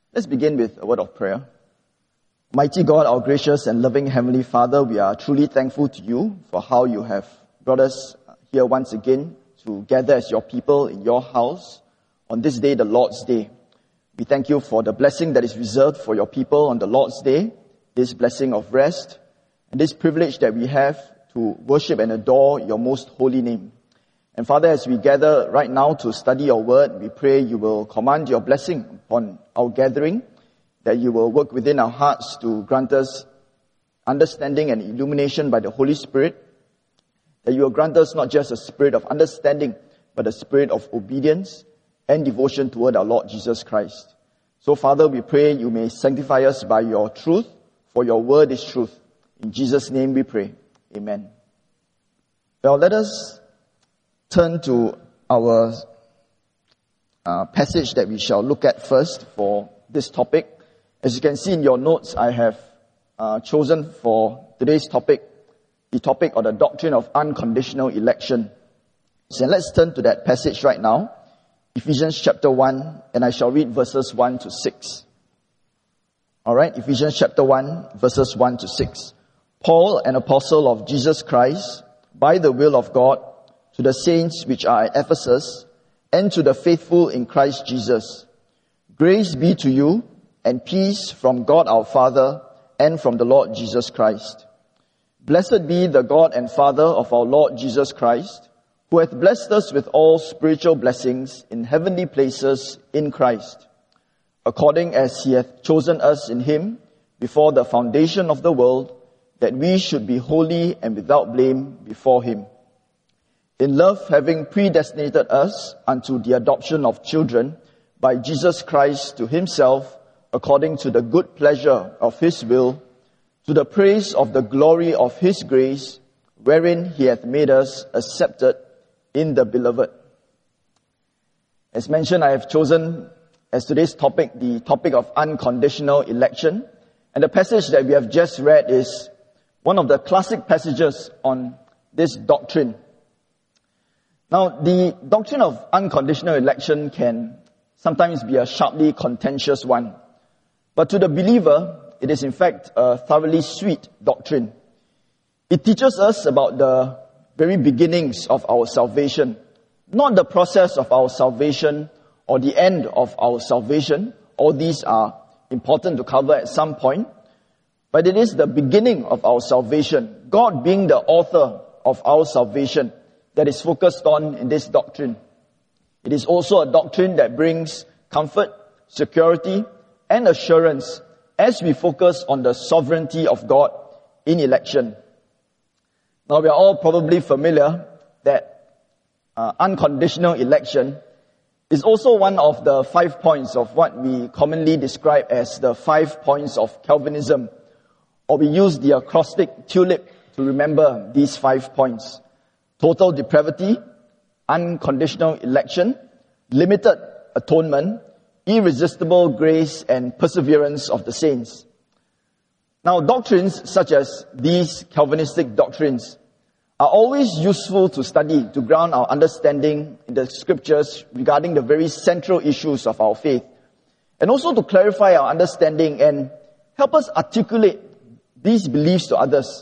Let's begin with a word of prayer. Mighty God, our gracious and loving Heavenly Father, we are truly thankful to you for how you have brought us here once again to gather as your people in your house on this day, the Lord's Day. We thank you for the blessing that is reserved for your people on the Lord's Day, this blessing of rest, and this privilege that we have to worship and adore your most holy name. And Father, as we gather right now to study your word, we pray you will command your blessing upon our gathering, that you will work within our hearts to grant us understanding and illumination by the Holy Spirit, that you will grant us not just a spirit of understanding, but a spirit of obedience and devotion toward our Lord Jesus Christ. So Father, we pray you may sanctify us by your truth, for your word is truth. In Jesus' name we pray. Amen. Well, let us turn to our passage that we shall look at first for this topic. As you can see in your notes, I have chosen for today's topic, the topic or the doctrine of unconditional election. So let's turn to that passage right now, Ephesians chapter 1, and I shall read verses 1 to 6. Alright, Ephesians chapter 1, verses 1 to 6. Paul, an apostle of Jesus Christ, by the will of God, to the saints which are at Ephesus, and to the faithful in Christ Jesus. Grace be to you, and peace from God our Father, and from the Lord Jesus Christ. Blessed be the God and Father of our Lord Jesus Christ, who hath blessed us with all spiritual blessings in heavenly places in Christ, according as he hath chosen us in him before the foundation of the world, that we should be holy and without blame before him. In love, having predestinated us unto the adoption of children by Jesus Christ to himself, according to the good pleasure of his will, to the praise of the glory of his grace, wherein he hath made us accepted in the beloved. As mentioned, I have chosen as today's topic, the topic of unconditional election. And the passage that we have just read is one of the classic passages on this doctrine. Now, the doctrine of unconditional election can sometimes be a sharply contentious one. But to the believer, it is in fact a thoroughly sweet doctrine. It teaches us about the very beginnings of our salvation, not the process of our salvation or the end of our salvation. All these are important to cover at some point. But it is the beginning of our salvation, God being the author of our salvation, that is focused on in this doctrine. It is also a doctrine that brings comfort, security, and assurance as we focus on the sovereignty of God in election. Now, we are all probably familiar that unconditional election is also one of the 5 points of what we commonly describe as the 5 points of Calvinism, or we use the acrostic TULIP to remember these 5 points. Total depravity, unconditional election, limited atonement, irresistible grace, and perseverance of the saints. Now, doctrines such as these Calvinistic doctrines are always useful to study to ground our understanding in the scriptures regarding the very central issues of our faith, and also to clarify our understanding and help us articulate these beliefs to others.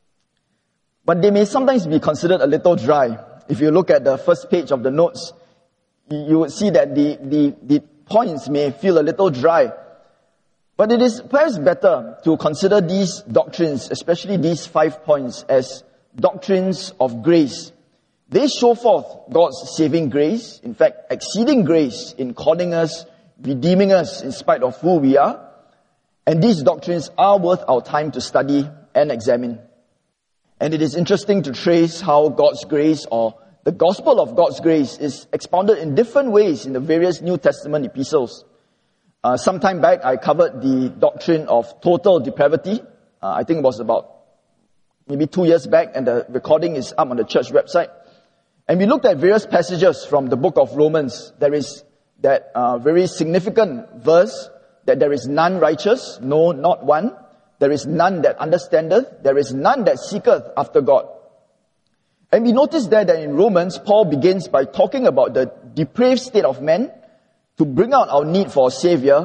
But they may sometimes be considered a little dry. If you look at the first page of the notes, you would see that the points may feel a little dry. But it is perhaps better to consider these doctrines, especially these 5 points, as doctrines of grace. They show forth God's saving grace, in fact, exceeding grace in calling us, redeeming us in spite of who we are. And these doctrines are worth our time to study and examine. And it is interesting to trace how God's grace, or the gospel of God's grace, is expounded in different ways in the various New Testament epistles. Some time back, I covered the doctrine of total depravity. I think it was about maybe 2 years back, and the recording is up on the church website. And we looked at various passages from the book of Romans. There is that very significant verse that there is none righteous, no, not one. There is none that understandeth. There is none that seeketh after God. And we notice there that in Romans, Paul begins by talking about the depraved state of man to bring out our need for a Savior,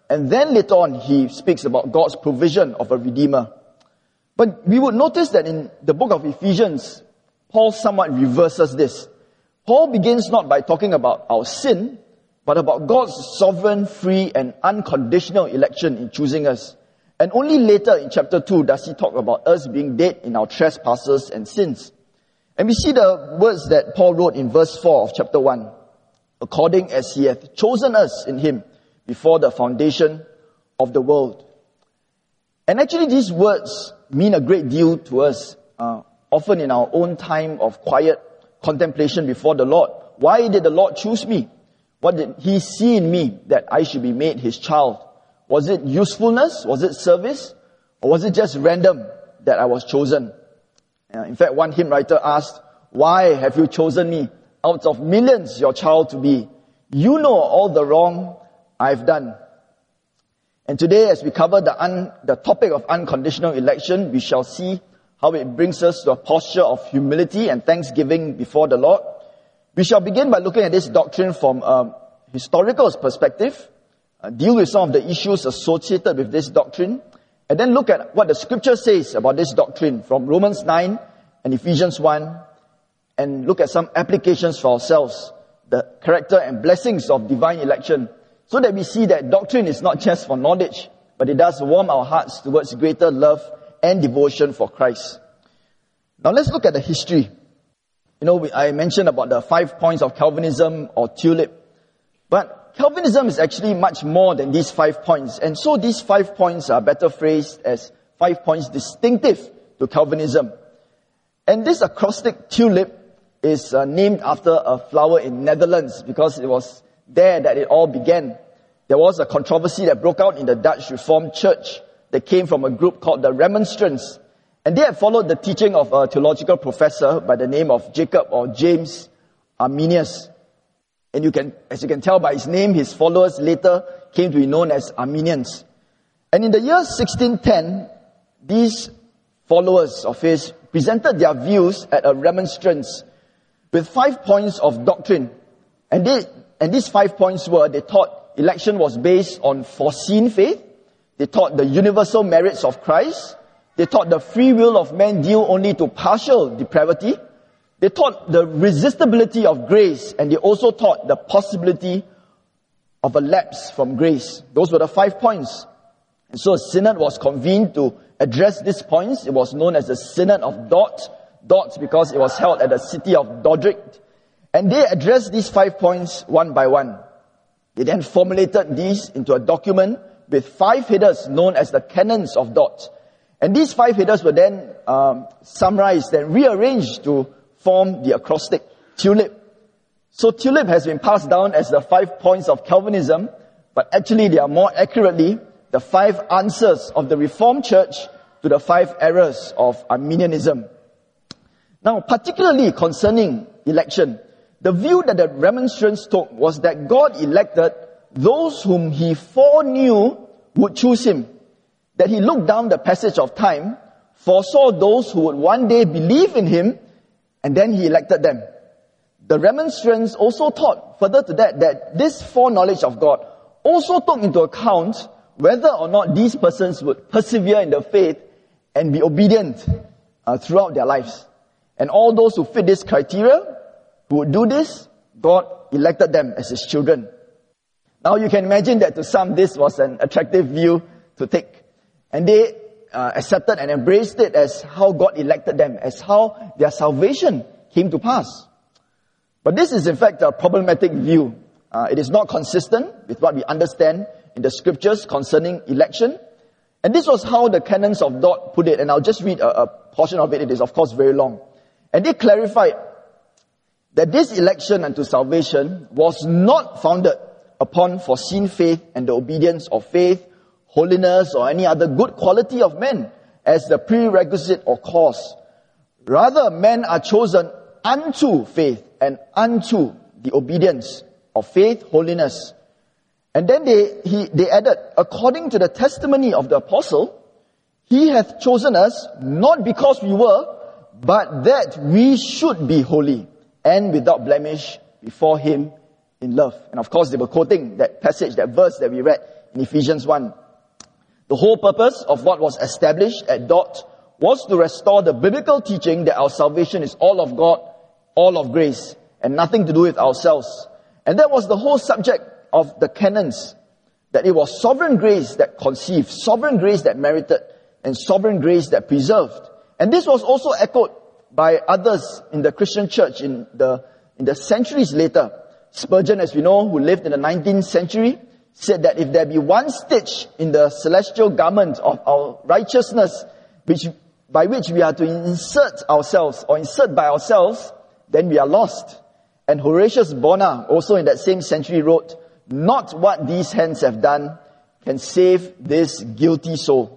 and then later on he speaks about God's provision of a Redeemer. But we would notice that in the book of Ephesians, Paul somewhat reverses this. Paul begins not by talking about our sin, but about God's sovereign, free, and unconditional election in choosing us. And only later in chapter 2 does he talk about us being dead in our trespasses and sins. And we see the words that Paul wrote in verse 4 of chapter 1. According as he hath chosen us in him before the foundation of the world. And actually these words mean a great deal to us, often in our own time of quiet contemplation before the Lord. Why did the Lord choose me? What did he see in me that I should be made his child? Was it usefulness? Was it service? Or was it just random that I was chosen? In fact, one hymn writer asked, why have you chosen me out of millions your child to be? You know all the wrong I've done. And today, as we cover the topic of unconditional election, we shall see how it brings us to a posture of humility and thanksgiving before the Lord. We shall begin by looking at this doctrine from a historical perspective, deal with some of the issues associated with this doctrine, and then look at what the scripture says about this doctrine from Romans 9 and Ephesians 1, and look at some applications for ourselves, the character and blessings of divine election, so that we see that doctrine is not just for knowledge, but it does warm our hearts towards greater love and devotion for Christ. Now let's look at the history. I mentioned about the 5 points of Calvinism or tulip, but Calvinism is actually much more than these 5 points, and so these 5 points are better phrased as 5 points distinctive to Calvinism. And this acrostic tulip is named after a flower in Netherlands because it was there that it all began. There was a controversy that broke out in the Dutch Reformed Church that came from a group called the Remonstrants. And they had followed the teaching of a theological professor by the name of Jacob or James Arminius. And as you can tell by his name, his followers later came to be known as Arminians. And in the year 1610, these followers of his presented their views at a remonstrance with 5 points of doctrine. And these 5 points were, they taught election was based on foreseen faith. They taught the universal merits of Christ. They taught the free will of man due only to partial depravity. They taught the resistibility of grace, and they also taught the possibility of a lapse from grace. Those were the 5 points. And so a synod was convened to address these points. It was known as the Synod of Dort because it was held at the city of Dordrecht. And they addressed these 5 points one by one. They then formulated these into a document with 5 headers known as the Canons of Dort. And these 5 headers were then summarized and rearranged to form the acrostic tulip. So tulip has been passed down as the 5 points of Calvinism, but actually they are more accurately the 5 answers of the Reformed Church to the 5 errors of Arminianism. Now, particularly concerning election, the view that the Remonstrants took was that God elected those whom he foreknew would choose him. That he looked down the passage of time, foresaw those who would one day believe in him, and then he elected them. The Remonstrants also taught further to that this foreknowledge of God also took into account whether or not these persons would persevere in the faith and be obedient throughout their lives. And all those who fit this criteria, who would do this, God elected them as his children. Now you can imagine that to some this was an attractive view to take. And they accepted and embraced it as how God elected them, as how their salvation came to pass. But this is in fact a problematic view. It is not consistent with what we understand in the scriptures concerning election. And this was how the Canons of Dort put it. And I'll just read a portion of it. It is of course very long. And they clarified that this election unto salvation was not founded upon foreseen faith and the obedience of faith, holiness, or any other good quality of men as the prerequisite or cause. Rather, men are chosen unto faith and unto the obedience of faith, holiness. And then they added, according to the testimony of the apostle, he hath chosen us not because we were, but that we should be holy and without blemish before him in love. And of course they were quoting that passage, that verse that we read in Ephesians 1. The whole purpose of what was established at DOT was to restore the biblical teaching that our salvation is all of God, all of grace, and nothing to do with ourselves. And that was the whole subject of the canons, that it was sovereign grace that conceived, sovereign grace that merited, and sovereign grace that preserved. And this was also echoed by others in the Christian church in the centuries later. Spurgeon, as we know, who lived in the 19th century, said that if there be one stitch in the celestial garment of our righteousness, by which we are to insert ourselves or insert by ourselves, then we are lost. And Horatius Bonar, also in that same century, wrote, "Not what these hands have done can save this guilty soul."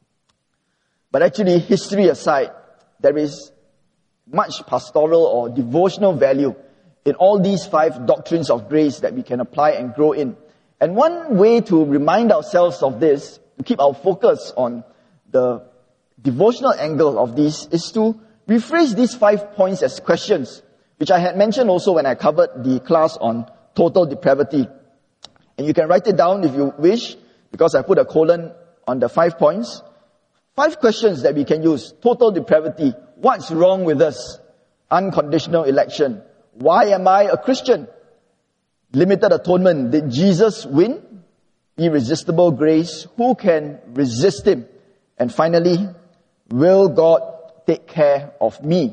But actually, history aside, there is much pastoral or devotional value in all these 5 doctrines of grace that we can apply and grow in. And one way to remind ourselves of this, to keep our focus on the devotional angle of these, is to rephrase these 5 points as questions, which I had mentioned also when I covered the class on total depravity. And you can write it down if you wish, because I put a colon on the 5 points. 5 questions that we can use. Total depravity. What's wrong with us? Unconditional election. Why am I a Christian? Limited atonement. Did Jesus win? Irresistible grace. Who can resist him? And finally, will God take care of me?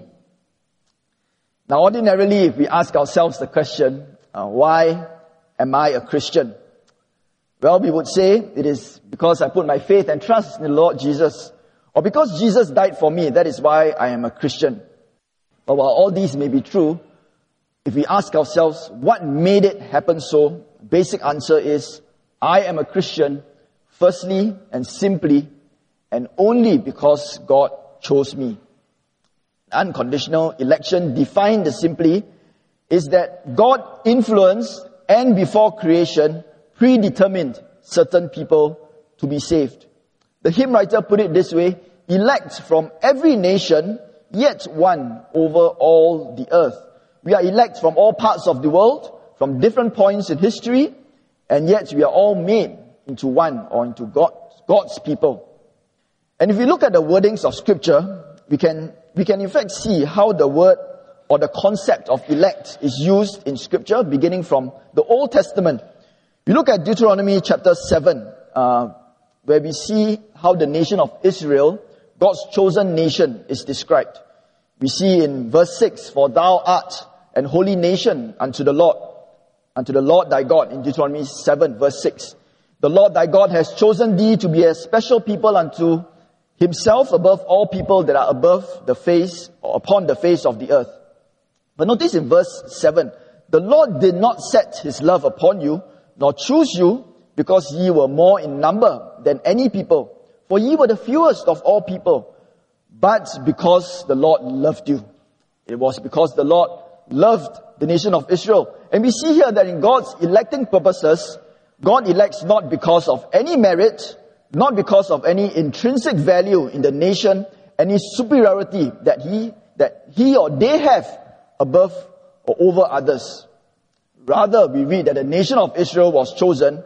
Now, ordinarily, if we ask ourselves the question, why am I a Christian? Well, we would say it is because I put my faith and trust in the Lord Jesus, or because Jesus died for me, that is why I am a Christian. But while all these may be true, if we ask ourselves what made it happen so, basic answer is, I am a Christian firstly and simply and only because God chose me. Unconditional election, defined simply, is that God influenced and before creation predetermined certain people to be saved. The hymn writer put it this way, elect from every nation, yet one over all the earth. We are elect from all parts of the world, from different points in history, and yet we are all made into one, or into God's people. And if we look at the wordings of Scripture, we can in fact see how the word or the concept of elect is used in Scripture, beginning from the Old Testament. We look at Deuteronomy chapter 7, where we see how the nation of Israel, God's chosen nation, is described. We see in verse 6, "For thou art an holy nation unto the Lord thy God," in Deuteronomy 7, verse 6. "The Lord thy God has chosen thee to be a special people unto himself above all people that are above the face, or upon the face of the earth." But notice in verse 7, "The Lord did not set his love upon you, nor choose you, because ye were more in number than any people. For ye were the fewest of all people, but because the Lord loved you." It was because the Lord loved the nation of Israel. And we see here that in God's electing purposes, God elects not because of any merit, not because of any intrinsic value in the nation, any superiority that he or they have above or over others. Rather, we read that the nation of Israel was chosen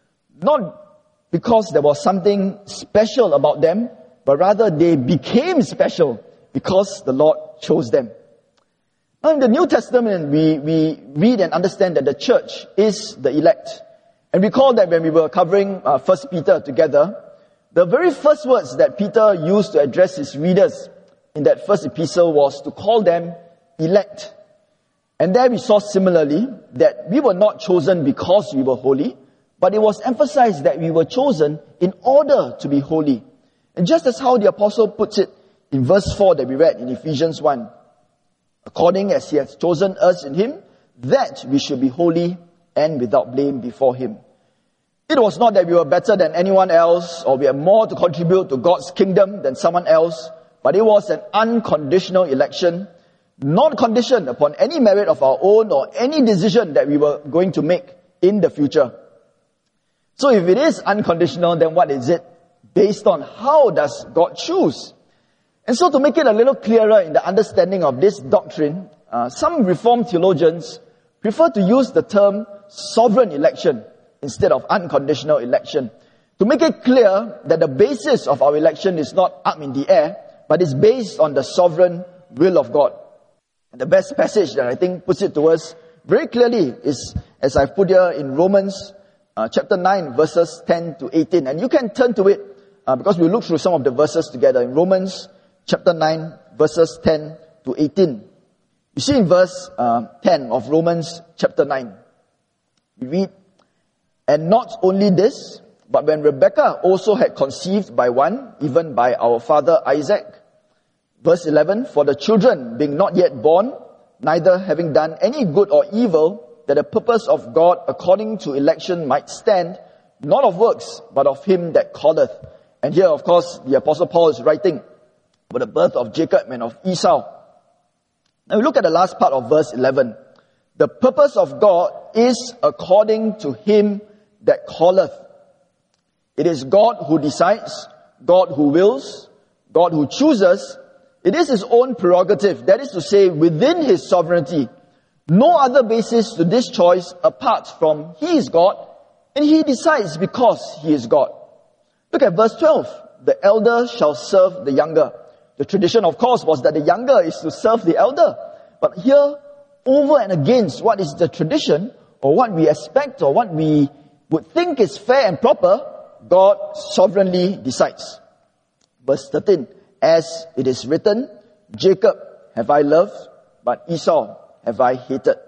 not because there was something special about them, but rather they became special because the Lord chose them. Now in the New Testament, we read and understand that the church is the elect. And recall that when we were covering 1 Peter together, the very first words that Peter used to address his readers in that first epistle was to call them elect. And there we saw similarly that we were not chosen because we were holy, but it was emphasized that we were chosen in order to be holy. And just as how the apostle puts it in verse 4 that we read in Ephesians 1, "According as he has chosen us in him, that we should be holy and without blame before him." It was not that we were better than anyone else, or we had more to contribute to God's kingdom than someone else, but it was an unconditional election, not conditioned upon any merit of our own or any decision that we were going to make in the future. So if it is unconditional, then what is it? Based on how does God choose? And so to make it a little clearer in the understanding of this doctrine, some Reformed theologians prefer to use the term sovereign election. instead of unconditional election. To make it clear that the basis of our election is not up in the air, but is based on the sovereign will of God. And the best passage that I think puts it to us very clearly is, as I've put here in Romans chapter 9, verses 10 to 18. And you can turn to it because we'll look through some of the verses together. In Romans chapter 9, verses 10 to 18. You see in verse 10 of Romans chapter 9, we read, "And not only this, but when Rebekah also had conceived by one, even by our father Isaac." Verse 11, "For the children being not yet born, neither having done any good or evil, that the purpose of God according to election might stand, not of works, but of him that calleth." And here, of course, the Apostle Paul is writing about the birth of Jacob and of Esau. Now we look at the last part of verse 11. The purpose of God is according to him that calleth. It is God who decides, God who wills, God who chooses. It is his own prerogative, that is to say, within his sovereignty. No other basis to this choice apart from he is God, and he decides because he is God. Look at verse 12. "The elder shall serve the younger." The tradition, of course, was that the younger is to serve the elder. But here, over and against what is the tradition, or what we expect, or what we would think is fair and proper, God sovereignly decides. Verse 13, "As it is written, Jacob have I loved, but Esau have I hated."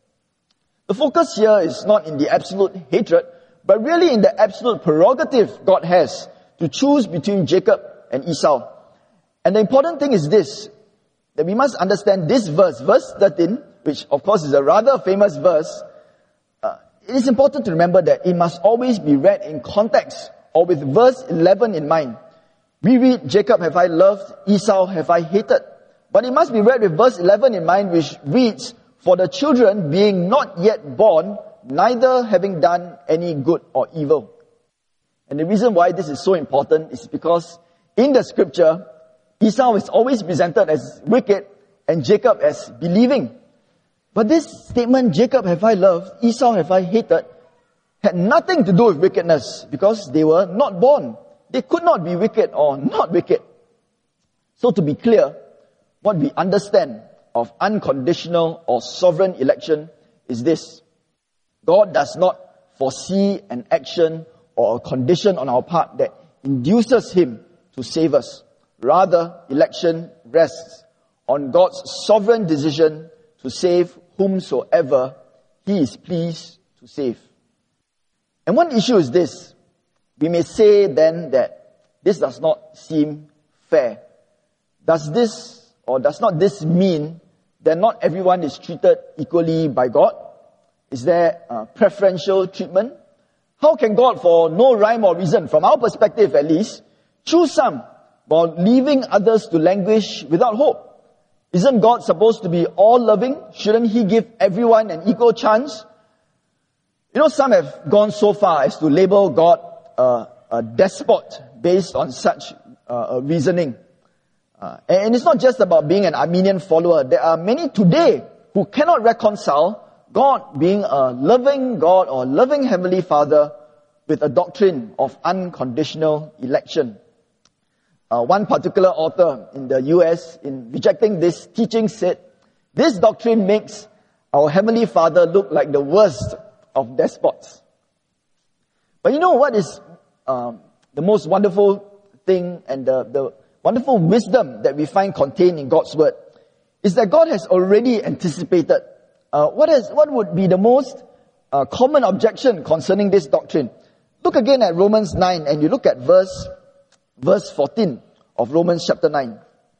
The focus here is not in the absolute hatred, but really in the absolute prerogative God has to choose between Jacob and Esau. And the important thing is this, that we must understand this verse, verse 13, which of course is a rather famous verse. It is important to remember that it must always be read in context, or with verse 11 in mind. We read, "Jacob have I loved, Esau have I hated." But it must be read with verse 11 in mind, which reads, "For the children being not yet born, neither having done any good or evil." And the reason why this is so important is because in the scripture, Esau is always presented as wicked and Jacob as believing. But this statement, "Jacob have I loved, Esau have I hated," had nothing to do with wickedness because they were not born. They could not be wicked or not wicked. So to be clear, what we understand of unconditional or sovereign election is this. God does not foresee an action or a condition on our part that induces him to save us. Rather, election rests on God's sovereign decision to save whomsoever he is pleased to save. And one issue is this. We may say then that this does not seem fair. Does not this mean that not everyone is treated equally by God? Is there preferential treatment? How can God, for no rhyme or reason, from our perspective at least, choose some while leaving others to languish without hope? Isn't God supposed to be all-loving? Shouldn't he give everyone an equal chance? You know, some have gone so far as to label God a despot based on such reasoning. And it's not just about being an Arminian follower. There are many today who cannot reconcile God being a loving God or loving Heavenly Father with a doctrine of unconditional election. One particular author in the US, in rejecting this teaching, said, "This doctrine makes our Heavenly Father look like the worst of despots." But you know what is the most wonderful thing and the wonderful wisdom that we find contained in God's Word is that God has already anticipated what would be the most common objection concerning this doctrine. Look again at Romans 9 and you look at verse 14 of Romans chapter 9.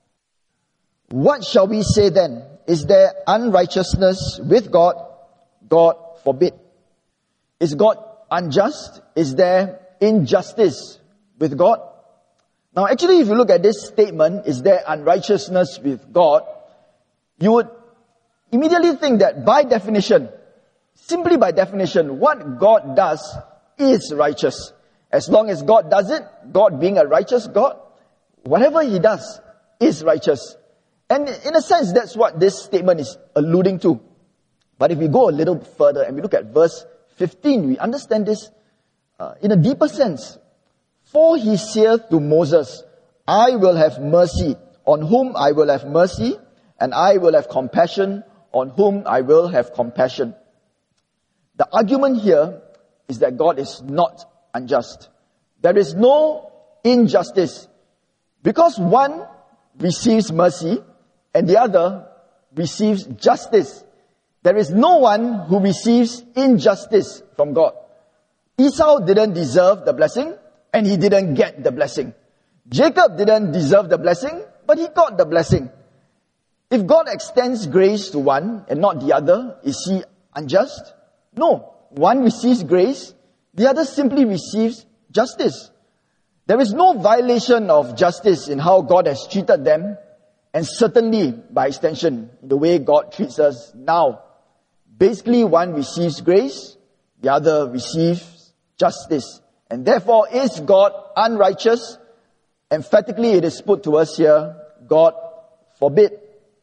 "What shall we say then? Is there unrighteousness with God? God forbid. Is God unjust? Is there injustice with God?" Now actually, if you look at this statement, "Is there unrighteousness with God?" you would immediately think that by definition, simply by definition, what God does is righteous. As long as God does it, God being a righteous God, whatever he does is righteous. And in a sense, that's what this statement is alluding to. But if we go a little further and we look at verse 15, we understand this in a deeper sense. For he saith to Moses, I will have mercy on whom I will have mercy, and I will have compassion on whom I will have compassion. The argument here is that God is not unjust. There is no injustice. Because one receives mercy and the other receives justice, there is no one who receives injustice from God. Esau didn't deserve the blessing and he didn't get the blessing. Jacob didn't deserve the blessing, but he got the blessing. If God extends grace to one and not the other, is he unjust? No. One receives grace, the other simply receives justice. There is no violation of justice in how God has treated them, and certainly, by extension, the way God treats us now. Basically, one receives grace, the other receives justice. And therefore, is God unrighteous? Emphatically, it is put to us here, God forbid.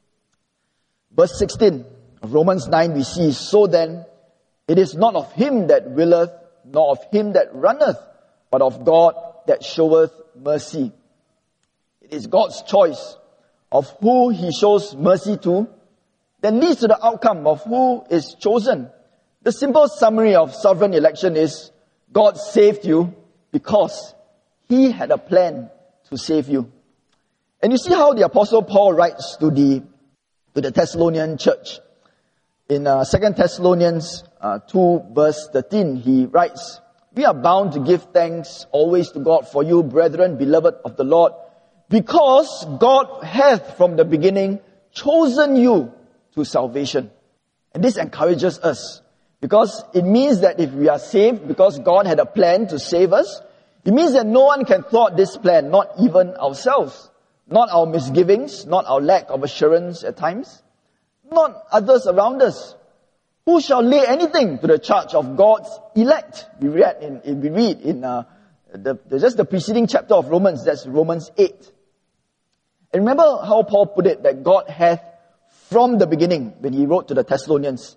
Verse 16 of Romans 9, we see, so then, it is not of him that willeth, nor of him that runneth, but of God that showeth mercy. It is God's choice of who he shows mercy to that leads to the outcome of who is chosen. The simple summary of sovereign election is God saved you because he had a plan to save you. And you see how the Apostle Paul writes to the Thessalonian church. In 2 Thessalonians 2 verse 13, he writes, we are bound to give thanks always to God for you, brethren, beloved of the Lord, because God hath from the beginning chosen you to salvation. And this encourages us, because it means that if we are saved, because God had a plan to save us, it means that no one can thwart this plan, not even ourselves, not our misgivings, not our lack of assurance at times, not others around us. Who shall lay anything to the charge of God's elect? We read in just the preceding chapter of Romans, that's Romans 8. And remember how Paul put it, that God hath from the beginning, when he wrote to the Thessalonians,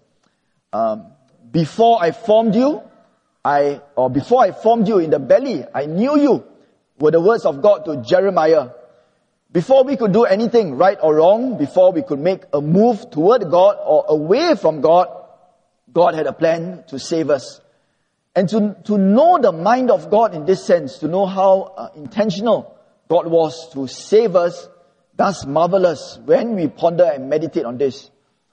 before I formed you in the belly, I knew you, were the words of God to Jeremiah. Before we could do anything right or wrong, before we could make a move toward God or away from God, God had a plan to save us. And to know the mind of God in this sense, to know how intentional God was to save us, that's marvelous when we ponder and meditate on this.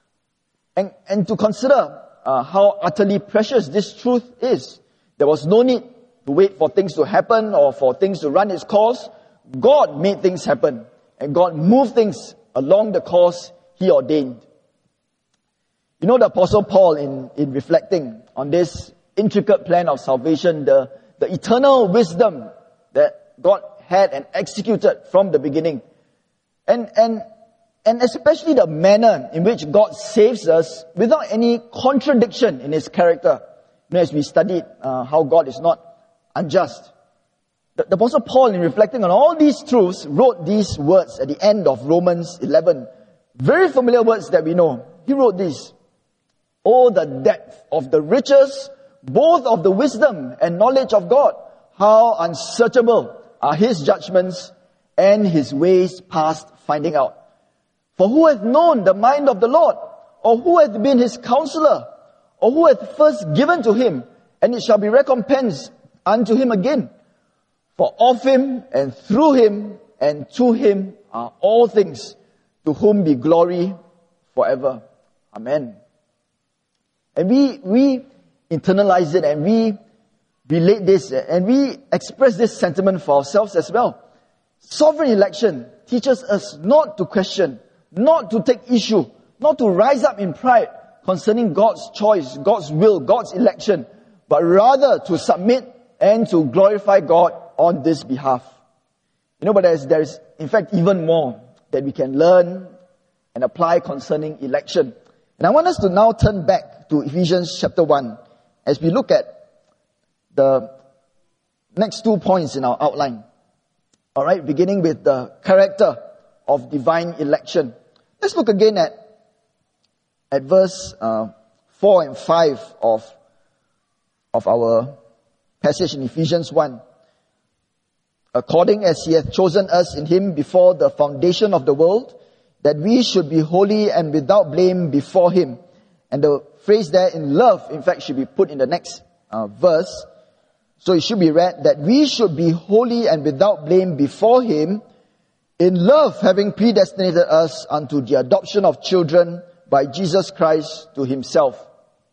And to consider how utterly precious this truth is. There was no need to wait for things to happen or for things to run its course. God made things happen. And God moved things along the course he ordained. You know, the Apostle Paul, in reflecting on this intricate plan of salvation, the eternal wisdom that God had and executed from the beginning, and especially the manner in which God saves us without any contradiction in his character. You know, as we studied how God is not unjust. The Apostle Paul, in reflecting on all these truths, wrote these words at the end of Romans 11. Very familiar words that we know. He wrote these. Oh, the depth of the riches, both of the wisdom and knowledge of God. How unsearchable are his judgments and his ways past finding out. For who hath known the mind of the Lord? Or who hath been his counselor? Or who hath first given to him, and it shall be recompensed unto him again? For of him, and through him, and to him are all things, to whom be glory forever. Amen. And we internalize it, and we relate this, and we express this sentiment for ourselves as well. Sovereign election teaches us not to question, not to take issue, not to rise up in pride concerning God's choice, God's will, God's election, but rather to submit and to glorify God on this behalf. You know, but there's in fact even more that we can learn and apply concerning election. And I want us to now turn back to Ephesians chapter 1 as we look at the next 2 points in our outline. Alright, beginning with the character of divine election. Let's look again at verse 4 and 5 of of our passage in Ephesians 1. According as he hath chosen us in him before the foundation of the world, that we should be holy and without blame before him. And the phrase there, in love, in fact, should be put in the next verse. So it should be read, that we should be holy and without blame before him, in love having predestinated us unto the adoption of children by Jesus Christ to himself.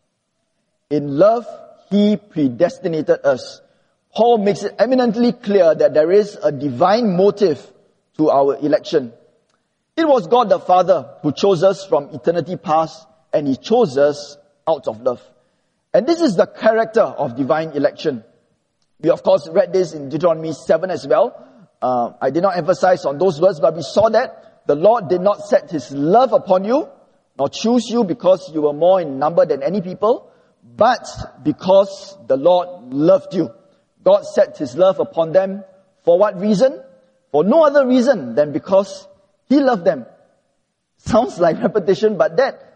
In love, he predestinated us. Paul makes it eminently clear that there is a divine motive to our election. It was God the Father who chose us from eternity past, and he chose us out of love. And this is the character of divine election. We of course read this in Deuteronomy 7 as well. I did not emphasize on those words, but we saw that the Lord did not set his love upon you, nor choose you because you were more in number than any people, but because the Lord loved you. God set his love upon them for what reason? For no other reason than because he loved them. Sounds like repetition, but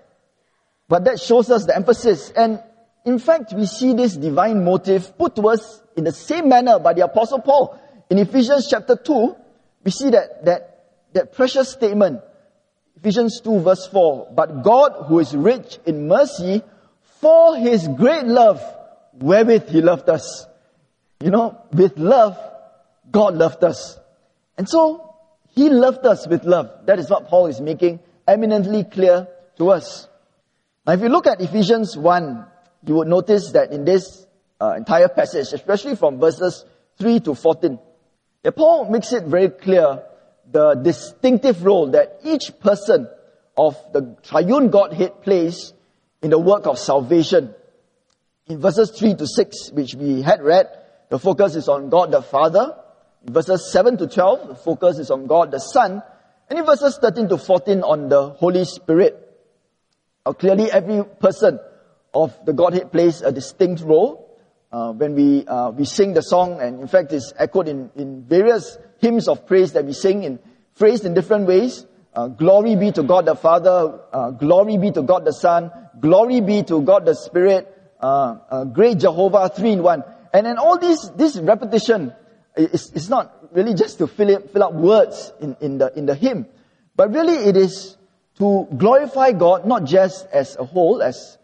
that shows us the emphasis. And in fact, we see this divine motive put to us in the same manner by the Apostle Paul. In Ephesians chapter 2, we see that precious statement. Ephesians 2 verse 4. But God, who is rich in mercy, for his great love, wherewith he loved us. You know, with love, God loved us. And so, he loved us with love. That is what Paul is making eminently clear to us. Now, if you look at Ephesians 1, you would notice that in this entire passage, especially from verses 3 to 14, Paul makes it very clear the distinctive role that each person of the triune Godhead plays in the work of salvation. In verses 3 to 6, which we had read, the focus is on God the Father. In verses 7 to 12, the focus is on God the Son. And in verses 13 to 14, on the Holy Spirit. Now, clearly, every person of the Godhead plays a distinct role. When we sing the song, and in fact it's echoed in various hymns of praise that we sing, phrased in different ways. Glory be to God the Father, glory be to God the Son, glory be to God the Spirit, great Jehovah, 3 in 1. And then all this repetition is not really just to fill up words in the hymn, but really it is to glorify God, not just as a whole, as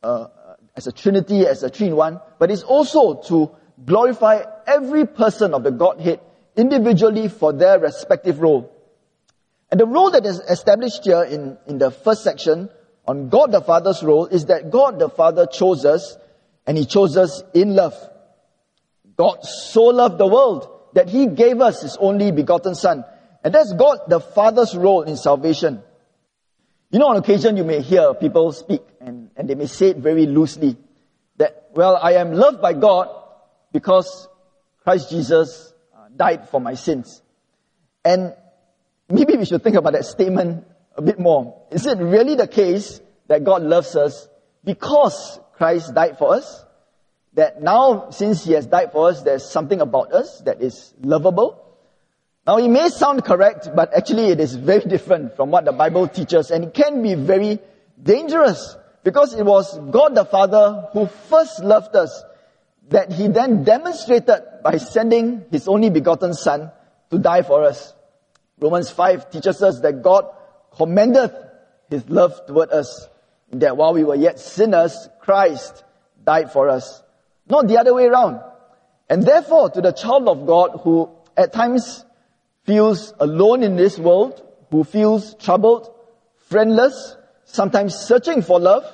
a Trinity, as a 3 in 1, but it's also to glorify every person of the Godhead individually for their respective role. And the role that is established here in the first section on God the Father's role is that God the Father chose us, and he chose us in love. God so loved the world that he gave us his only begotten Son. And that's God the Father's role in salvation. You know, on occasion you may hear people speak, and they may say it very loosely, that, well, I am loved by God because Christ Jesus died for my sins. And maybe we should think about that statement a bit more. Is it really the case that God loves us because Christ died for us? That now, since he has died for us, there's something about us that is lovable? Now, it may sound correct, but actually it is very different from what the Bible teaches, and it can be very dangerous, because it was God the Father who first loved us, that he then demonstrated by sending his only begotten Son to die for us. Romans 5 teaches us that God commendeth his love toward us, in that while we were yet sinners, Christ died for us. Not the other way around. And therefore, to the child of God who at times feels alone in this world, who feels troubled, friendless, sometimes searching for love,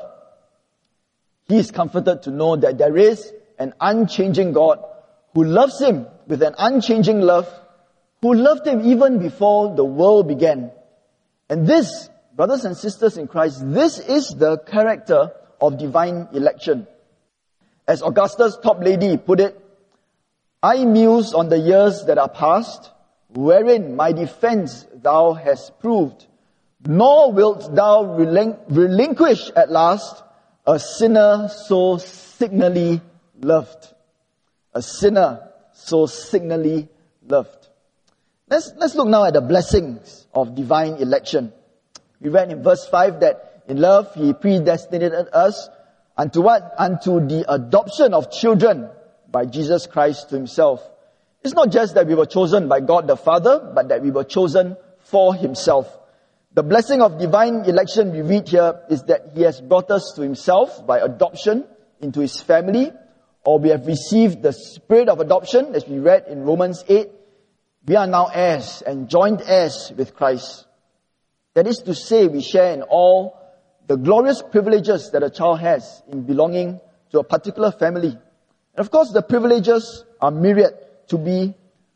he is comforted to know that there is an unchanging God who loves him with an unchanging love, who loved him even before the world began. And this, brothers and sisters in Christ, this is the character of divine election. As Augusta's top lady put it, I muse on the years that are past, wherein my defense thou hast proved, nor wilt thou relinquish at last a sinner so signally loved. A sinner so signally loved. Let's look now at the blessings of divine election. We read in verse 5 that in love he predestinated us Unto what? Unto the adoption of children by Jesus Christ to himself. It's not just that we were chosen by God the Father, but that we were chosen for himself. The blessing of divine election we read here is that he has brought us to himself by adoption into his family, or we have received the spirit of adoption, as we read in Romans 8. We are now heirs and joint heirs with Christ. That is to say, we share in all the glorious privileges that a child has in belonging to a particular family. And of course, the privileges are myriad to be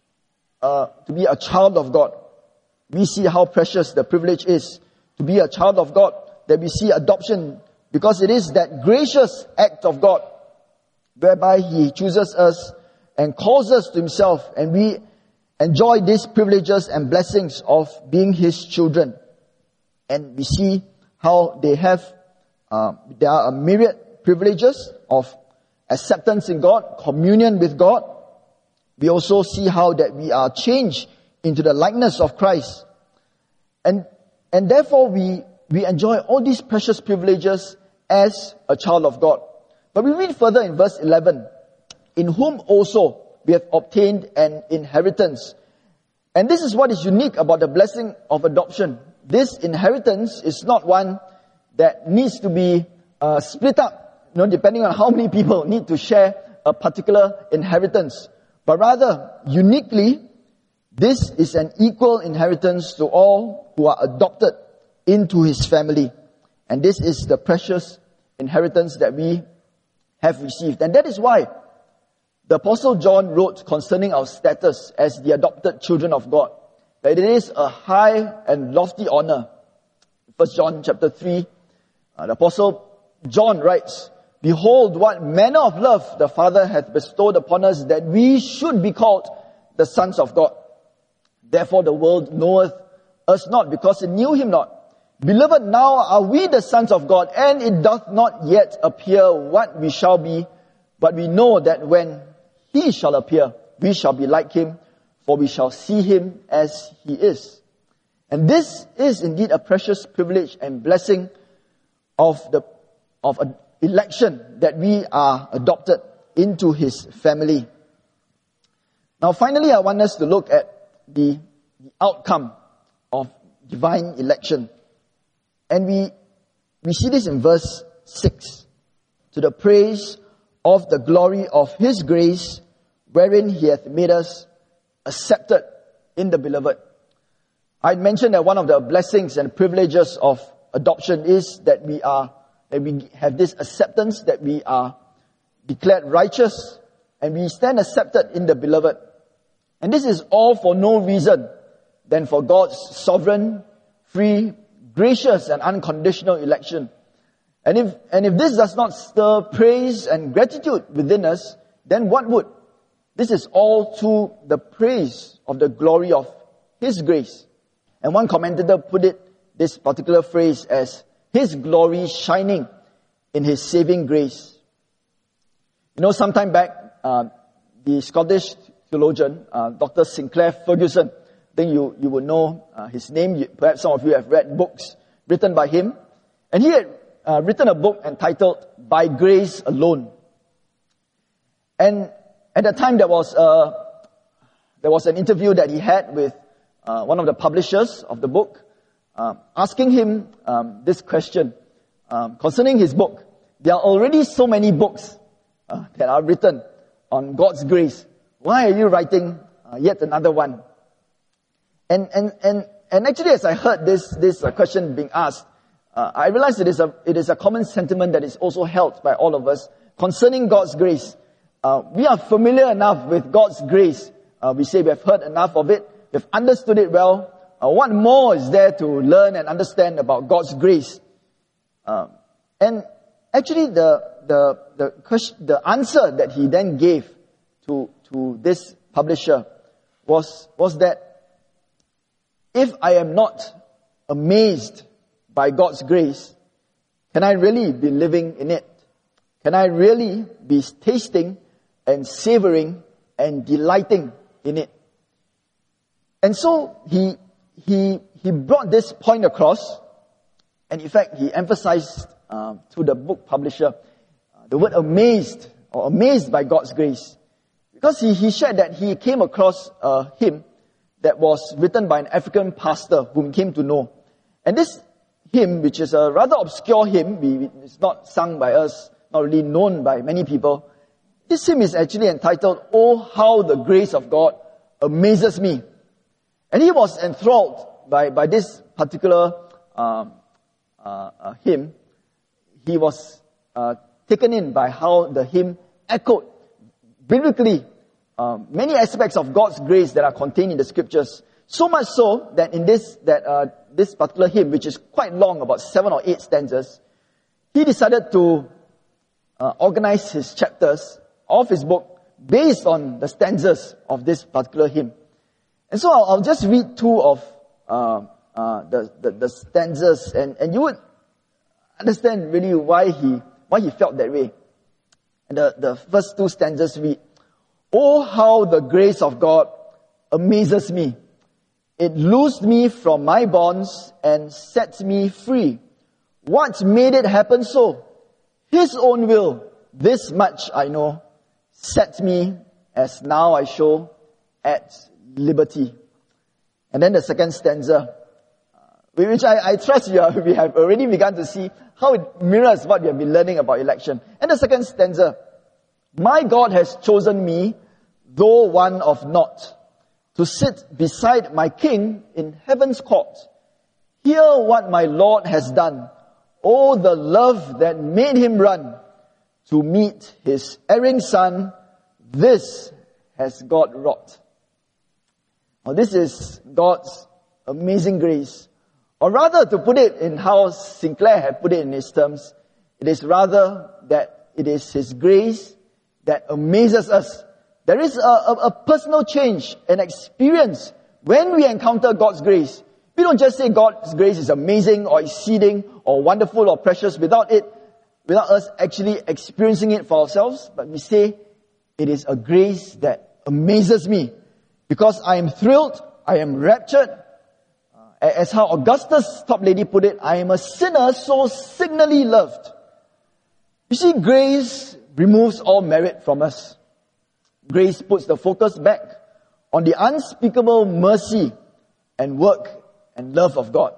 a child of God. We see how precious the privilege is to be a child of God, that we see adoption, because it is that gracious act of God whereby he chooses us and calls us to himself, and we enjoy these privileges and blessings of being his children. And we see how there are a myriad privileges of acceptance in God, communion with God. We also see how that we are changed into the likeness of Christ. And therefore we enjoy all these precious privileges as a child of God. But we read further in verse 11, in whom also we have obtained an inheritance. And this is what is unique about the blessing of adoption. This inheritance is not one that needs to be split up, depending on how many people need to share a particular inheritance. But rather, uniquely, this is an equal inheritance to all who are adopted into his family. And this is the precious inheritance that we have received. And that is why the Apostle John wrote concerning our status as the adopted children of God, that it is a high and lofty honor. 1 John chapter 3, the Apostle John writes, behold, what manner of love the Father hath bestowed upon us, that we should be called the sons of God. Therefore the world knoweth us not, because it knew him not. Beloved, now are we the sons of God, and it doth not yet appear what we shall be, but we know that when he shall appear, we shall be like him, for we shall see him as he is. And this is indeed a precious privilege and blessing of election, that we are adopted into his family. Now finally, I want us to look at the outcome of divine election. And we see this in verse 6. To the praise of the glory of his grace, wherein he hath made us accepted in the beloved. I mentioned that one of the blessings and privileges of adoption is that we have this acceptance, that we are declared righteous, and we stand accepted in the beloved. And this is all for no reason than for God's sovereign, free, gracious and unconditional election. And if this does not stir praise and gratitude within us, then what would? This is all to the praise of the glory of his grace. And one commentator put this particular phrase as his glory shining in his saving grace. Sometime back, the Scottish theologian, Dr. Sinclair Ferguson, I think you would know his name. Perhaps some of you have read books written by him. And he had written a book entitled By Grace Alone. And at the time there was an interview that he had with one of the publishers of the book, asking him this question concerning his book. There are already so many books that are written on God's grace. Why are you writing yet another one? And actually, as I heard this question being asked, I realized it is a common sentiment that is also held by all of us concerning God's grace. We are familiar enough with God's grace. We say we have heard enough of it. We've understood it well. What more is there to learn and understand about God's grace? And actually, the answer that he then gave to this publisher was that if I am not amazed by God's grace, can I really be living in it? Can I really be tasting and savoring and delighting in it? And so he brought this point across, and in fact he emphasized to the book publisher The word amazed, or amazed by God's grace. Because he shared that he came across a hymn that was written by an African pastor whom he came to know. And this hymn, which is a rather obscure hymn, it's not sung by us, not really known by many people. This hymn is actually entitled, "Oh, How the Grace of God Amazes Me." And he was enthralled by this particular hymn. He was taken in by how the hymn echoed biblically many aspects of God's grace that are contained in the scriptures. So much so that in this particular hymn, which is quite long, about 7 or 8 stanzas, he decided to organize his chapters of his book based on the stanzas of this particular hymn. And so I'll just read 2 of the stanzas, and you would understand really why he felt that way. And the first 2 stanzas read, "Oh, how the grace of God amazes me. It loosed me from my bonds and sets me free. What made it happen so? His own will, this much I know, set me, as now I show, at liberty." And then the second stanza, which I trust we have already begun to see how it mirrors what we have been learning about election. And the second stanza, "My God has chosen me, though one of naught, to sit beside my King in heaven's court. Hear what my Lord has done. Oh, the love that made him run to meet his erring son. This has God wrought." Now, this is God's amazing grace. Or rather, to put it in how Sinclair had put it in his terms, it is rather that it is his grace that amazes us. There is a personal change and experience when we encounter God's grace. We don't just say God's grace is amazing or exceeding or wonderful or precious without us actually experiencing it for ourselves, but we say it is a grace that amazes me because I am thrilled, I am raptured. As how Augustus Top Lady put it, I am a sinner so signally loved. You see, grace removes all merit from us. Grace puts the focus back on the unspeakable mercy and work and love of God.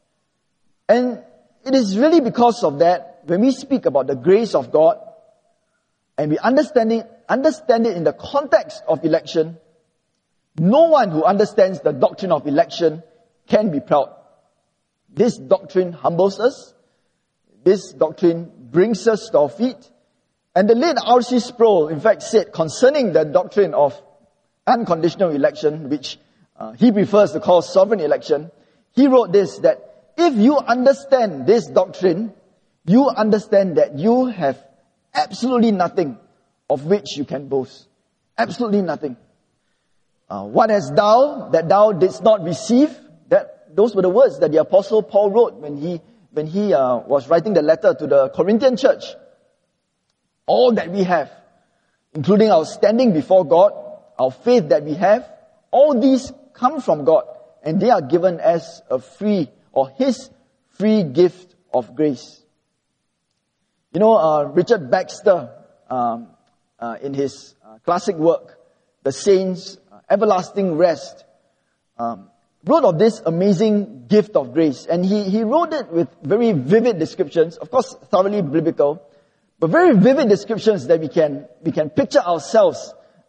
And it is really because of that, when we speak about the grace of God, and we understand it in the context of election, no one who understands the doctrine of election can be proud. This doctrine humbles us. This doctrine brings us to our feet. And the late R.C. Sproul, in fact, said concerning the doctrine of unconditional election, which he prefers to call sovereign election, he wrote this, that if you understand this doctrine, you understand that you have absolutely nothing of which you can boast. Absolutely nothing. What hast thou that thou didst not receive? Those were the words that the Apostle Paul wrote when he was writing the letter to the Corinthian church. All that we have, including our standing before God, our faith that we have, all these come from God, and they are given as a free, or His free gift of grace. You know, Richard Baxter, in his classic work, The Saints' Everlasting Rest, wrote of this amazing gift of grace. And he wrote it with very vivid descriptions, of course thoroughly biblical, but very vivid descriptions that we can picture ourselves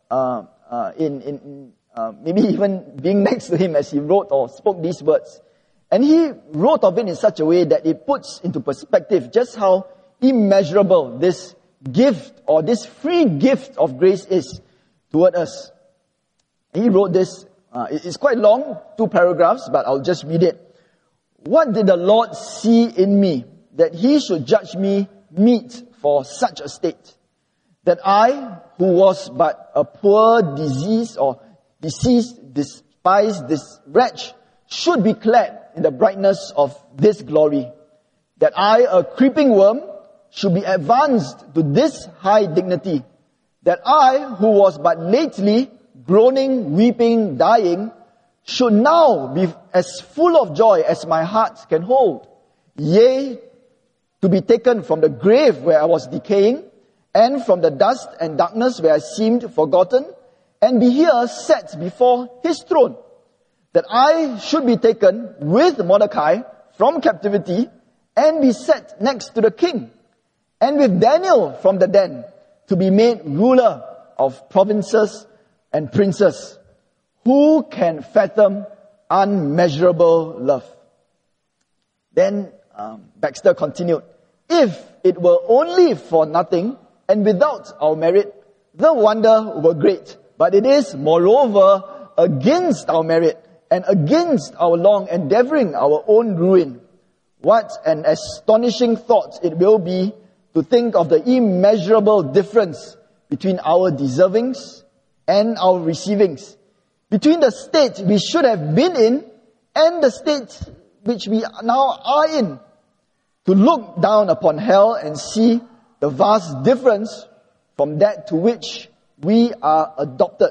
in maybe even being next to him as he wrote or spoke these words. And he wrote of it in such a way that it puts into perspective just how immeasurable this gift or this free gift of grace is toward us. And he wrote this. It's quite long, 2 paragraphs, but I'll just read it. What did the Lord see in me that He should judge me meet for such a state? That I, who was but a poor, deceased, despised, this wretch, should be clad in the brightness of this glory. That I, a creeping worm, should be advanced to this high dignity. That I, who was but lately groaning, weeping, dying, should now be as full of joy as my heart can hold. Yea, to be taken from the grave where I was decaying, and from the dust and darkness where I seemed forgotten, and be here set before his throne, that I should be taken with Mordecai from captivity and be set next to the king, and with Daniel from the den to be made ruler of provinces and princes. Who can fathom unmeasurable love? Then Baxter continued, if it were only for nothing and without our merit, the wonder were great. But it is, moreover, against our merit and against our long endeavoring our own ruin. What an astonishing thought it will be to think of the immeasurable difference between our deservings and our receivings, between the state we should have been in and the state which we now are in. To look down upon hell and see the vast difference from that to which we are adopted.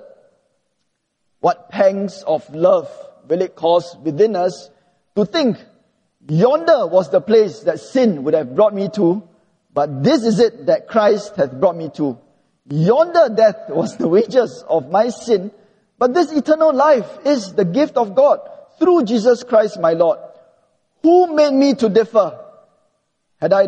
What pangs of love will it cause within us to think, yonder was the place that sin would have brought me to, but this is it that Christ hath brought me to. Yonder death was the wages of my sin, but this eternal life is the gift of God through Jesus Christ my Lord. Who made me to differ? Had I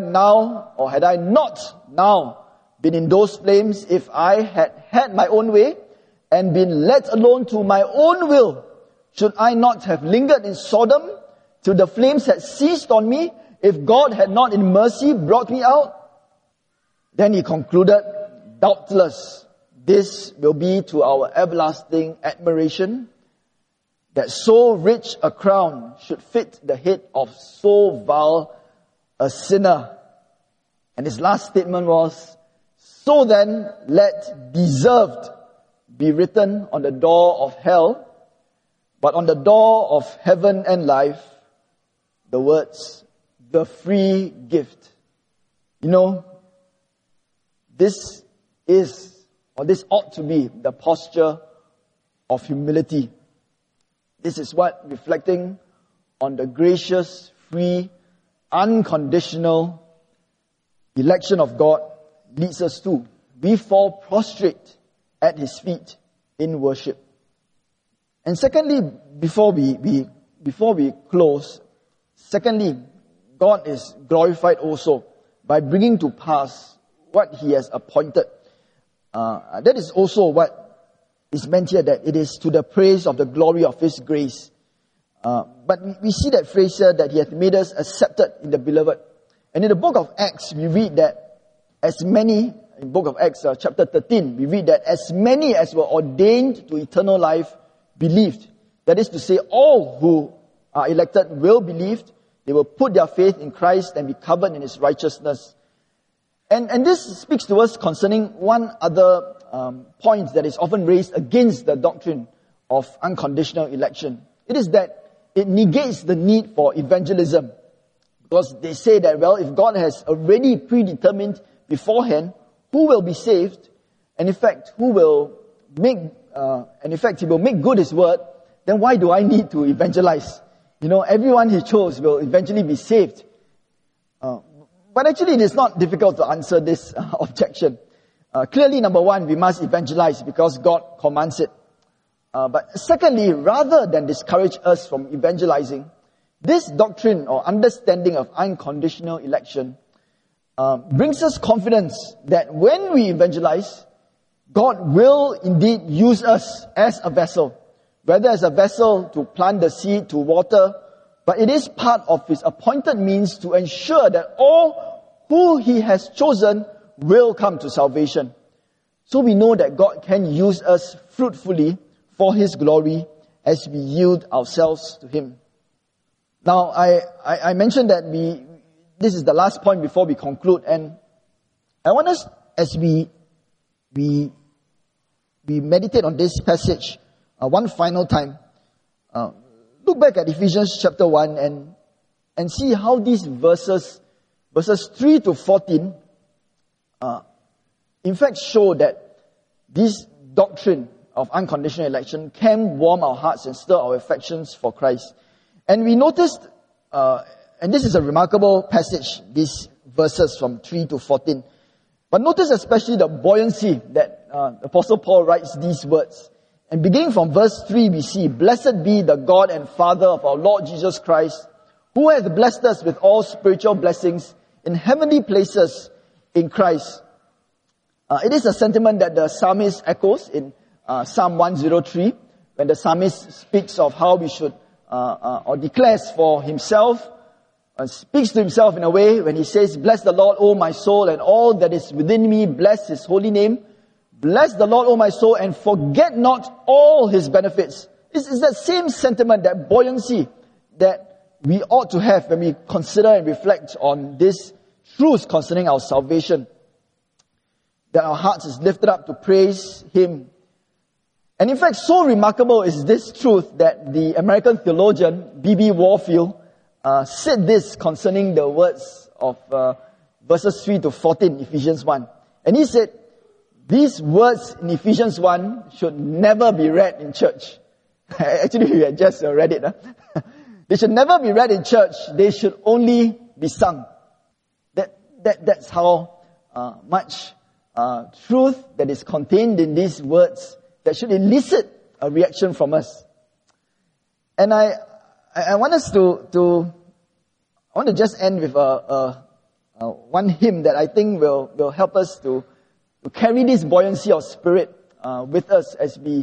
not now been in those flames, if I had had my own way and been let alone to my own will, should I not have lingered in Sodom till the flames had ceased on me, if God had not in mercy brought me out? Then he concluded, doubtless this will be to our everlasting admiration, that so rich a crown should fit the head of so vile a sinner. And his last statement was, so then let deserved be written on the door of hell, but on the door of heaven and life, the words, the free gift. You know, this ought to be the posture of humility. This is what reflecting on the gracious, free, unconditional election of God leads us to. We fall prostrate at his feet in worship. And secondly, before we close, God is glorified also by bringing to pass what he has appointed. That is also what is meant here, that it is to the praise of the glory of his grace. But we see that phrase here, that he hath made us accepted in the beloved. And in the book of Acts, we read that in book of Acts chapter 13, we read that as many as were ordained to eternal life believed. That is to say, all who are elected will believe. They will put their faith in Christ and be covered in his righteousness. And this speaks to us concerning one other point that is often raised against the doctrine of unconditional election. It is that it negates the need for evangelism. Because they say that, well, if God has already predetermined beforehand who will be saved, and in fact, he will make good his word, then why do I need to evangelize? You know, everyone he chose will eventually be saved. But actually, it is not difficult to answer this objection. Clearly, number one, we must evangelize because God commands it. But secondly, rather than discourage us from evangelizing, this doctrine or understanding of unconditional election brings us confidence that when we evangelize, God will indeed use us as a vessel, whether as a vessel to plant the seed, to water, but it is part of his appointed means to ensure that all who he has chosen will come to salvation. So we know that God can use us fruitfully for his glory as we yield ourselves to him. Now, I mentioned that this is the last point before we conclude, and I want us, as we meditate on this passage one final time, look back at Ephesians chapter 1 and see how these verses 3 to 14, in fact show that this doctrine of unconditional election can warm our hearts and stir our affections for Christ. And we noticed, and this is a remarkable passage, these verses from 3 to 14. But notice especially the buoyancy that Apostle Paul writes these words. And beginning from verse 3, we see, "Blessed be the God and Father of our Lord Jesus Christ, who has blessed us with all spiritual blessings in heavenly places in Christ." It is a sentiment that the psalmist echoes in Psalm 103, when the psalmist speaks of how we should, or declares for himself, speaks to himself in a way when he says, "Bless the Lord, O my soul, and all that is within me, bless his holy name. Bless the Lord, O my soul, and forget not all his benefits." It's that same sentiment, that buoyancy that we ought to have when we consider and reflect on this truth concerning our salvation. That our hearts is lifted up to praise him. And in fact, so remarkable is this truth that the American theologian B.B. Warfield said this concerning the words of verses 3 to 14, Ephesians 1. And he said, these words in Ephesians 1 should never be read in church. Actually, we had just read it. They should never be read in church. They should only be sung. That's how much truth that is contained in these words that should elicit a reaction from us. And I want us to I want to just end with one hymn that I think will help us to carry this buoyancy of spirit with us as we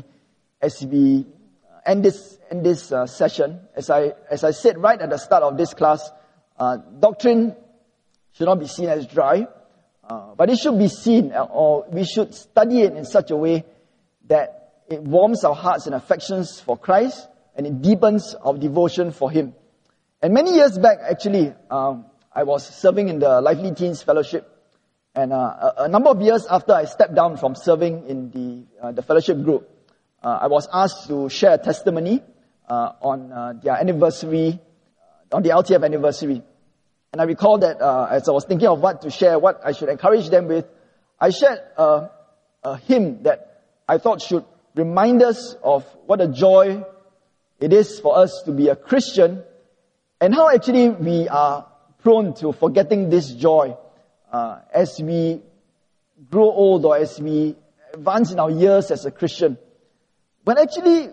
end this session. As I said right at the start of this class, doctrine should not be seen as dry, but it should be seen, or we should study it in such a way that it warms our hearts and affections for Christ, and it deepens our devotion for him. And many years back, actually, I was serving in the Lively Teens Fellowship. And a number of years after I stepped down from serving in the fellowship group, I was asked to share a testimony on their anniversary, on the LTF anniversary. And I recall that as I was thinking of what to share, what I should encourage them with, I shared a hymn that I thought should remind us of what a joy it is for us to be a Christian, and how actually we are prone to forgetting this joy as we grow old, or as we advance in our years as a Christian. But actually,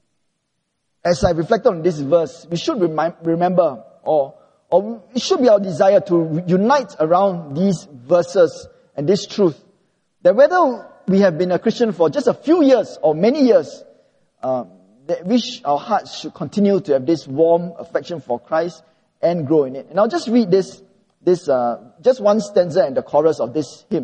as I reflect on this verse, we should remember, or it should be our desire to unite around these verses and this truth, that whether we have been a Christian for just a few years or many years, that wish our hearts should continue to have this warm affection for Christ and grow in it. And I'll just read this just one stanza and the chorus of this hymn.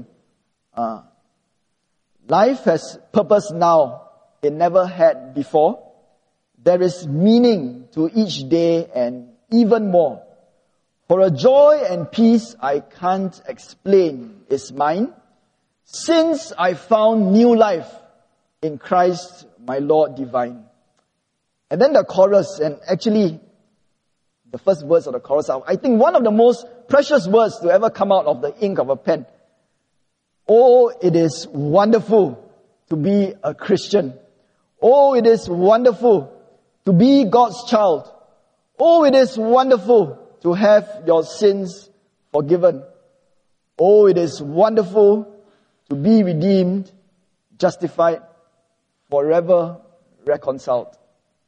Life has purpose now it never had before. There is meaning to each day and even more. For a joy and peace I can't explain is mine, since I found new life in Christ my Lord divine. And then the chorus, and actually the first words of the chorus are, I think, one of the most precious words to ever come out of the ink of a pen. Oh, it is wonderful to be a Christian. Oh, it is wonderful to be God's child. Oh, it is wonderful to have your sins forgiven. Oh, it is wonderful to be redeemed, justified, forever reconciled.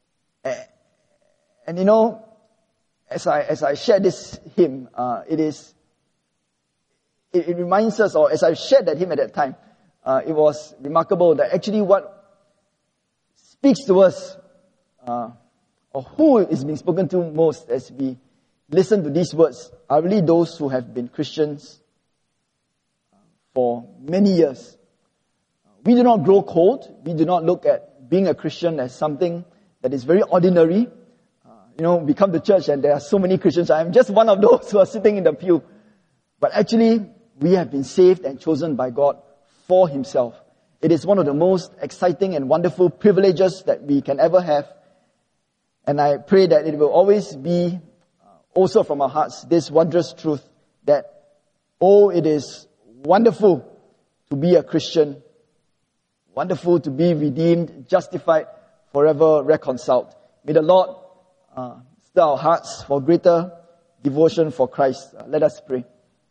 And you know, as I share this hymn, it reminds us, or as I shared that hymn at that time, it was remarkable that actually what speaks to us, or who is being spoken to most as we listen to these words, are really those who have been Christians for many years. We do not grow cold. We do not look at being a Christian as something that is very ordinary. We come to church and there are so many Christians. I am just one of those who are sitting in the pew. But actually, we have been saved and chosen by God for himself. It is one of the most exciting and wonderful privileges that we can ever have. And I pray that it will always be also from our hearts this wondrous truth that, oh, it is wonderful to be a Christian, wonderful to be redeemed, justified, forever reconciled. May the Lord stir our hearts for greater devotion for Christ. Let us pray.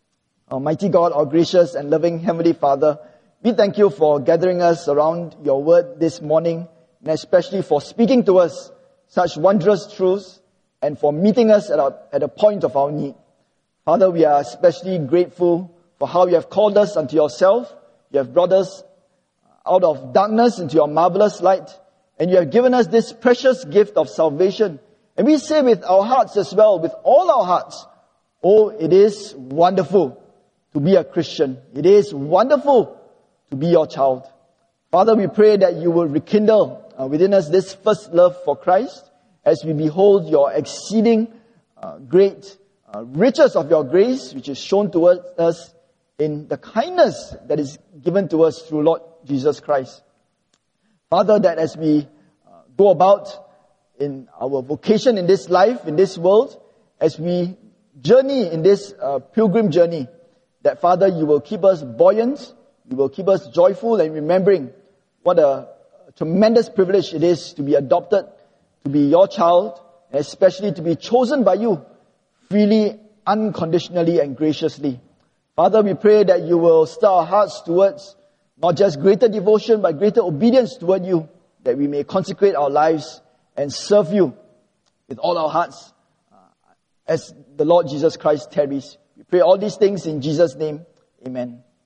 Almighty God, our gracious and loving Heavenly Father, we thank you for gathering us around your word this morning, and especially for speaking to us such wondrous truths and for meeting us at a point of our need. Father, we are especially grateful for how you have called us unto yourself. You have brought us out of darkness into your marvelous light, and you have given us this precious gift of salvation. And we say with our hearts as well, with all our hearts, oh, it is wonderful to be a Christian. It is wonderful to be your child. Father, we pray that you will rekindle within us this first love for Christ as we behold your exceeding great riches of your grace, which is shown towards us in the kindness that is given to us through Lord Jesus Christ. Father, that as we go about in our vocation in this life, in this world, as we journey in this pilgrim journey, that Father, you will keep us buoyant, you will keep us joyful and remembering what a tremendous privilege it is to be adopted, to be your child, and especially to be chosen by you freely, unconditionally and graciously. Father, we pray that you will stir our hearts towards not just greater devotion, but greater obedience toward you, that we may consecrate our lives and serve you with all our hearts as the Lord Jesus Christ tarries. We pray all these things in Jesus' name. Amen.